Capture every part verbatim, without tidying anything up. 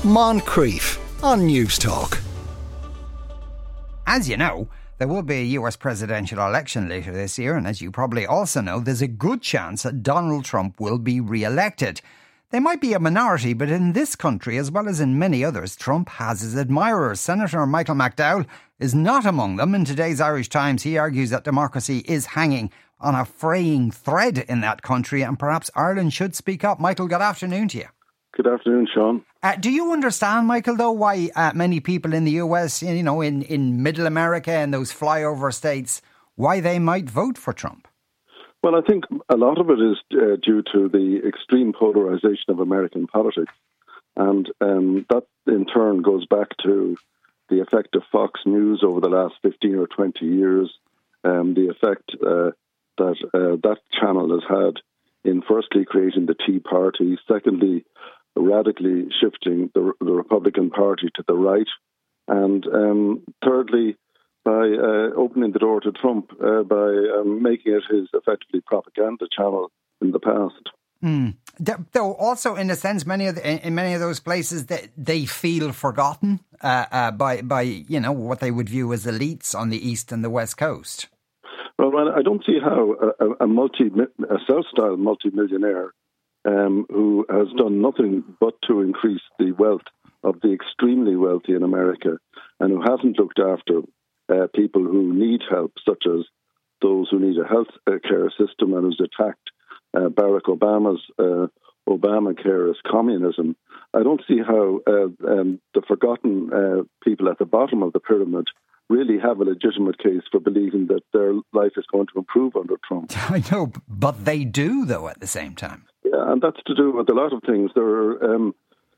Moncrief on News Talk. As you know, there will be a U S presidential election later this year, and as you probably also know, there's a good chance that Donald Trump will be re-elected. They might be a minority, but in this country, as well as in many others, Trump has his admirers. Senator Michael McDowell is not among them. In today's Irish Times, he argues that democracy is hanging on a fraying thread in that country, and perhaps Ireland should speak up. Michael, good afternoon to you. Good afternoon, Sean. Uh, do you understand, Michael, though, why uh, many people in the U S, you know, in, in middle America and those flyover states, why they might vote for Trump? Well, I think a lot of it is uh, due to the extreme polarization of American politics. And um, that, in turn, goes back to the effect of Fox News over the last fifteen or twenty years, um, the effect uh, that uh, that channel has had in, firstly, creating the Tea Party, secondly, radically shifting the, the Republican Party to the right, and um, thirdly, by uh, opening the door to Trump, uh, by um, making it his effectively propaganda channel in the past. Mm. Though also, in a sense, many of the, in many of those places, they, they feel forgotten uh, uh, by by you know what they would view as elites on the east and the west coast. Well, I don't see how a, a multi a self-styled multi-millionaire um, who has done nothing but to increase the wealth of the extremely wealthy in America, and who hasn't looked after Uh, people who need help, such as those who need a health care system, and who's attacked uh, Barack Obama's uh, Obamacare as communism. I don't see how uh, um, the forgotten uh, people at the bottom of the pyramid really have a legitimate case for believing that their life is going to improve under Trump. I know, but they do, though, at the same time. Yeah, and that's to do with a lot of things. There are um,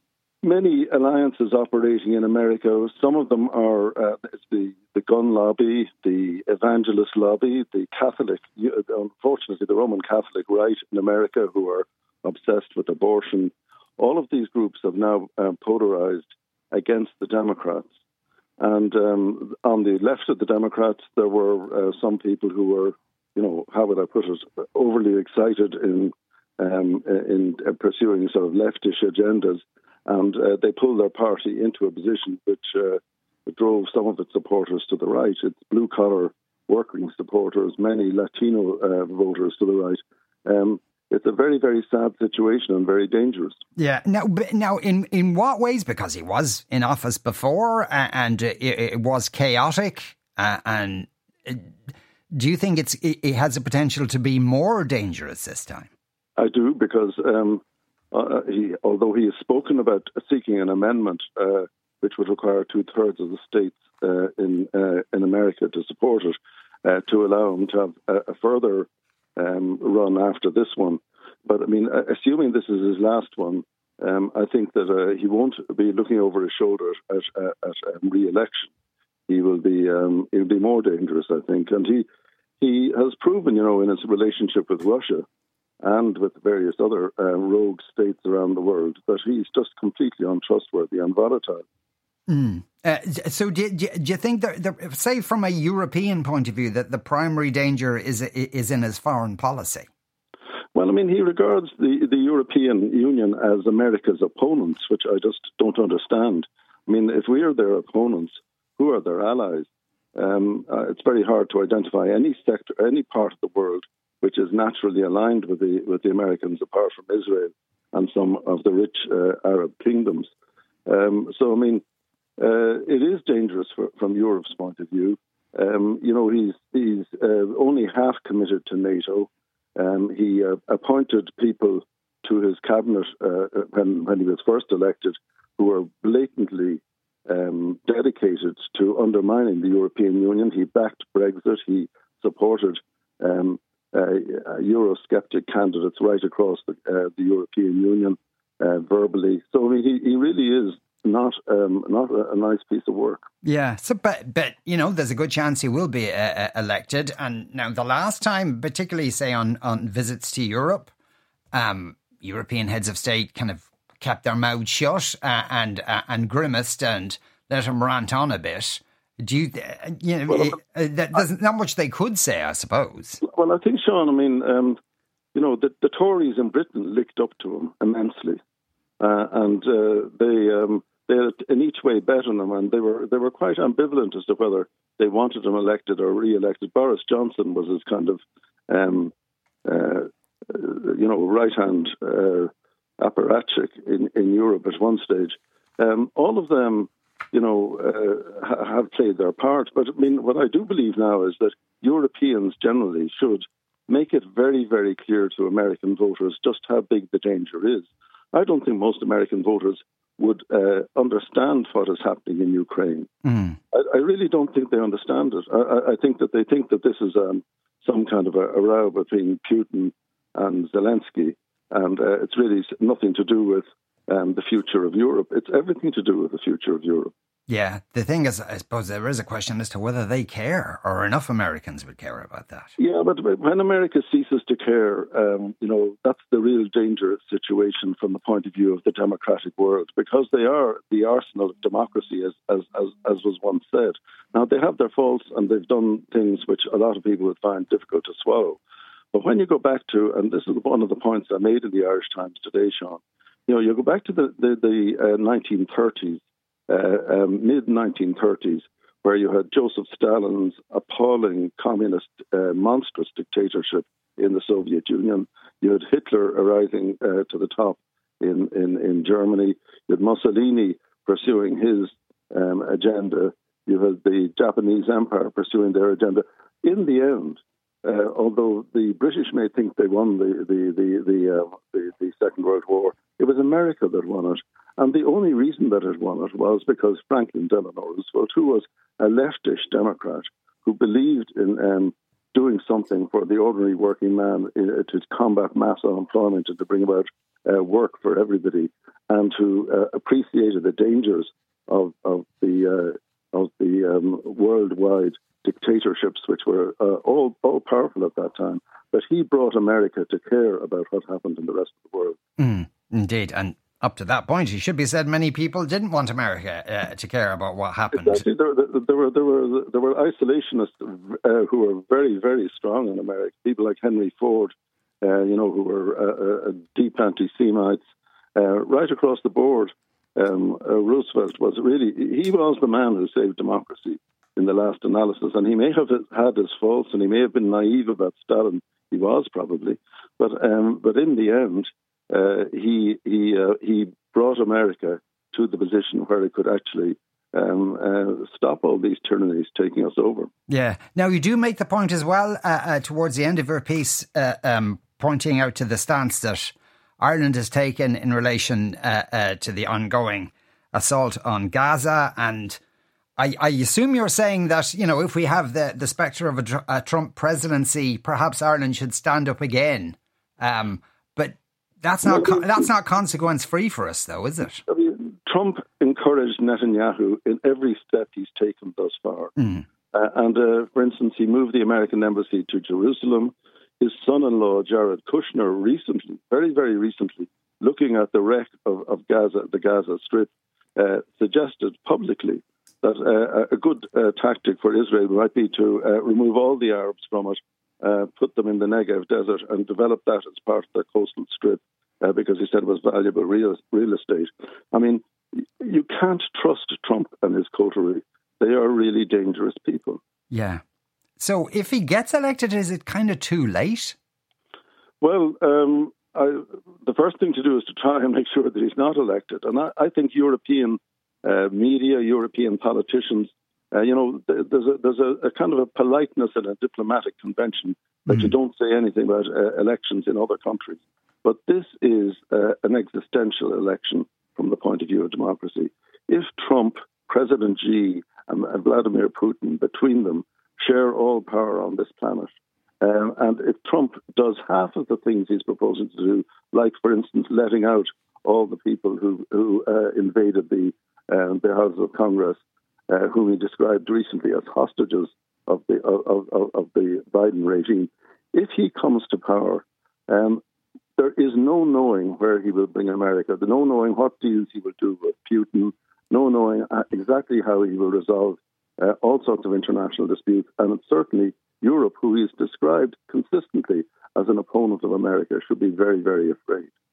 many alliances operating in America. Some of them are uh, it's the, the gun lobby, the evangelist lobby, the Catholic, unfortunately, the Roman Catholic right in America, who are obsessed with abortion. All of these groups have now uh, polarized against the Democrats. And um, on the left of the Democrats, there were uh, some people who were, you know, how would I put it, overly excited in um, in pursuing sort of leftish agendas. And uh, they pulled their party into a position which uh, drove some of its supporters to the right. It's blue-collar working supporters, many Latino uh, voters to the right. Um, it's a very, very sad situation and very dangerous. Yeah. Now, now, in, in what ways? Because he was in office before, uh, and it, it was chaotic. Uh, and uh, do you think it's it, it has the potential to be more dangerous this time? I do, because Um, Uh, he, although he has spoken about seeking an amendment uh, which would require two-thirds of the states uh, in uh, in America to support it, uh, to allow him to have a, a further um, run after this one. But, I mean, assuming this is his last one, um, I think that uh, he won't be looking over his shoulder at, at, at um, re-election. He will be um, he'll be more dangerous, I think. And he, he has proven, you know, in his relationship with Russia and with various other uh, rogue states around the world, that he's just completely untrustworthy and volatile. Mm. Uh, so do, do, do you think, that, that, say from a European point of view, that the primary danger is is in his foreign policy? Well, I mean, he regards the, the European Union as America's opponents, which I just don't understand. I mean, if we are their opponents, who are their allies? Um, uh, it's very hard to identify any sector, any part of the world which is naturally aligned with the with the Americans, apart from Israel and some of the rich uh, Arab kingdoms. Um, so, I mean, uh, it is dangerous for, from Europe's point of view. Um, you know, he's he's uh, only half committed to NATO. Um, he uh, appointed people to his cabinet uh, when when he was first elected, who were blatantly um, dedicated to undermining the European Union. He backed Brexit. He supported Um, Uh, Eurosceptic candidates right across the, uh, the European Union uh, verbally. So I mean, he, he really is not um, not a, a nice piece of work. Yeah, so but but you know, there's a good chance he will be uh, elected. And now, the last time, particularly say on on visits to Europe, um, European heads of state kind of kept their mouths shut uh, and uh, and grimaced and let him rant on a bit. Do you, you know, well, it, uh, there's not much they could say, I suppose. Well, I think, Sean, I mean, um, you know, the, the Tories in Britain licked up to him immensely. Uh, and uh, they um, they had in each way bet on him, and they were they were quite ambivalent as to whether they wanted him elected or re-elected. Boris Johnson was his kind of, um, uh, you know, right-hand uh, apparatchik in, in Europe at one stage. Um, all of them, you know, uh, have played their part. But I mean, what I do believe now is that Europeans generally should make it very, very clear to American voters just how big the danger is. I don't think most American voters would uh, understand what is happening in Ukraine. Mm. I, I really don't think they understand it. I, I think that they think that this is um, some kind of a, a row between Putin and Zelensky, and uh, it's really nothing to do with um, the future of Europe. It's everything to do with the future of Europe. Yeah, the thing is, I suppose there is a question as to whether they care, or enough Americans would care about that. Yeah, but when America ceases to care, um, you know, that's the real dangerous situation from the point of view of the democratic world, because they are the arsenal of democracy, as as as, as was once said. Now, they have their faults, and they've done things which a lot of people would find difficult to swallow. But when you go back to, and this is one of the points I made in the Irish Times today, Sean, you know, you go back to the, the, the uh, nineteen thirties, Uh, um, mid nineteen thirties, where you had Joseph Stalin's appalling communist, uh, monstrous dictatorship in the Soviet Union. You had Hitler arising uh, to the top in, in, in Germany. You had Mussolini pursuing his um, agenda. You had the Japanese Empire pursuing their agenda. In the end, uh, although the British may think they won the the the the, uh, the the Second World War, it was America that won it. And the only reason that it won it was because Franklin Delano Roosevelt, who was a leftish Democrat, who believed in um, doing something for the ordinary working man uh, to combat mass unemployment and to bring about uh, work for everybody, and who uh, appreciated the dangers of of the uh, of the um, worldwide dictatorships, which were uh, all all powerful at that time. But he brought America to care about what happened in the rest of the world. Mm, indeed, and up to that point, it should be said, many people didn't want America uh, to care about what happened. Exactly. There, there were there were there were isolationists uh, who were very very strong in America. People like Henry Ford, uh, you know, who were uh, uh, deep anti-Semites, uh, right across the board. Um, uh, Roosevelt was really he was the man who saved democracy in the last analysis, and he may have had his faults, and he may have been naive about Stalin. He was probably, but um, but in the end. Uh, he he uh, he brought America to the position where it could actually um, uh, stop all these tyrannies taking us over. Yeah. Now, you do make the point as well uh, uh, towards the end of your piece, uh, um, pointing out to the stance that Ireland has taken in relation uh, uh, to the ongoing assault on Gaza. And I, I assume you're saying that, you know, if we have the, the spectre of a, a Trump presidency, perhaps Ireland should stand up again. Um, but That's not well, that's not consequence free for us, though, is it? I mean, Trump encouraged Netanyahu in every step he's taken thus far. Mm. Uh, and, uh, for instance, he moved the American embassy to Jerusalem. His son-in-law, Jared Kushner, recently, very, very recently, looking at the wreck of, of Gaza, the Gaza Strip, uh, suggested publicly that uh, a good uh, tactic for Israel might be to uh, remove all the Arabs from it, uh, put them in the Negev desert, and develop that as part of their coastal strip. Uh, because he said it was valuable real, real estate. I mean, you can't trust Trump and his coterie. They are really dangerous people. Yeah. So if he gets elected, is it kind of too late? Well, um, I, the first thing to do is to try and make sure that he's not elected. And I, I think European uh, media, European politicians, uh, you know, there's a, there's a, a kind of a politeness and a diplomatic convention that mm. you don't say anything about uh, elections in other countries. But this is uh, an existential election from the point of view of democracy. If Trump, President Xi, and, and Vladimir Putin, between them, share all power on this planet, um, and if Trump does half of the things he's proposing to do, like, for instance, letting out all the people who, who uh, invaded the, uh, the House of Congress, uh, whom he described recently as hostages of the, of, of, of the Biden regime, if he comes to power, um, there is no knowing where he will bring America, no knowing what deals he will do with Putin, no knowing exactly how he will resolve uh, all sorts of international disputes. And certainly Europe, who is described consistently as an opponent of America, should be very, very afraid.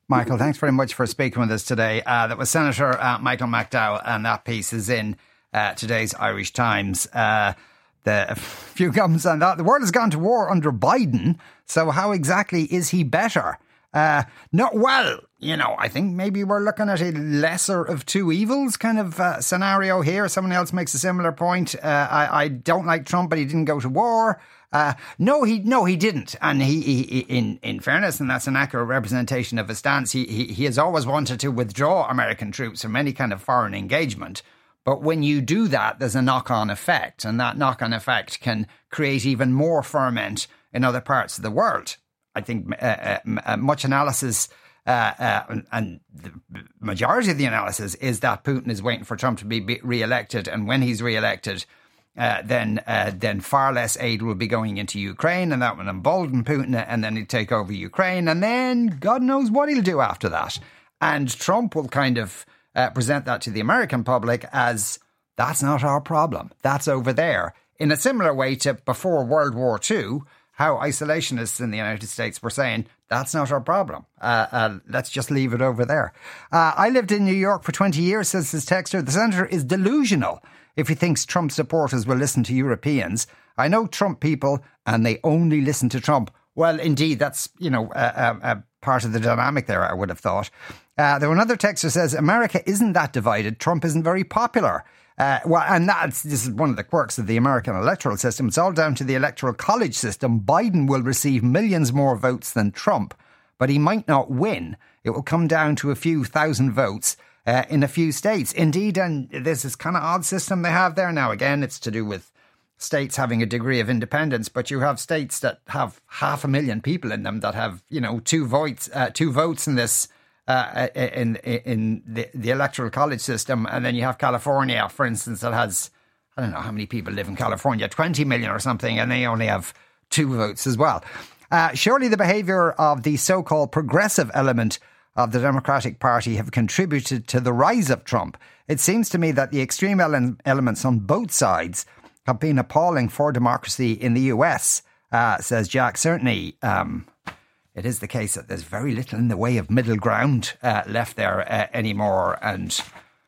Michael, thanks very much for speaking with us today. Uh, that was Senator uh, Michael McDowell, and that piece is in uh, today's Irish Times. Uh, the few comments on that. The world has gone to war under Biden, so how exactly is he better? Uh, no, well, you know, I think maybe we're looking at a lesser of two evils kind of uh, scenario here. Someone else makes a similar point. Uh, I, I don't like Trump, but he didn't go to war. Uh, no, he no, he didn't. And he, he, he, in in fairness, and that's an accurate representation of his stance, he, he he has always wanted to withdraw American troops from any kind of foreign engagement. But when you do that, there's a knock-on effect, and that knock-on effect can create even more ferment in other parts of the world. I think uh, uh, much analysis, uh, uh, and, and the majority of the analysis is that Putin is waiting for Trump to be re-elected, and when he's re-elected, Uh, then uh, then far less aid will be going into Ukraine, and that will embolden Putin, and then he'll take over Ukraine, and then God knows what he'll do after that. And Trump will kind of uh, present that to the American public as, that's not our problem, that's over there. In a similar way to before World War Two, how isolationists in the United States were saying, that's not our problem, uh, uh, let's just leave it over there. Uh, I lived in New York for twenty years, says this texter. The senator is delusional if he thinks Trump supporters will listen to Europeans. I know Trump people and they only listen to Trump. Well, indeed, that's, you know, a, a, a part of the dynamic there, I would have thought. Uh, there another texter says, America isn't that divided. Trump isn't very popular. Uh, well, and that's, this is one of the quirks of the American electoral system. It's all down to the electoral college system. Biden will receive millions more votes than Trump, but he might not win. It will come down to a few thousand votes Uh, in a few states. Indeed, and there's this kind of odd system they have there now. Again, it's to do with states having a degree of independence, but you have states that have half a million people in them that have, you know, two votes, uh, two votes in this, uh, in in the, the electoral college system. And then you have California, for instance, that has, I don't know how many people live in California, twenty million or something, and they only have two votes as well. Uh, surely the behaviour of the so-called progressive element of the Democratic Party have contributed to the rise of Trump. It seems to me that the extreme ele- elements on both sides have been appalling for democracy in the U S, uh, says Jack. Certainly, um, it is the case that there's very little in the way of middle ground uh, left there uh, anymore. And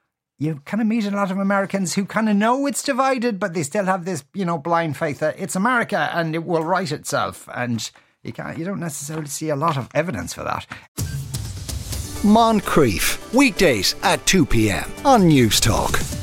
you kind of meet a lot of Americans who kind of know it's divided, but they still have this, you know, blind faith that it's America and it will right itself. And you can't, you don't necessarily see a lot of evidence for that. Moncrief, weekdays at two p.m. on News Talk.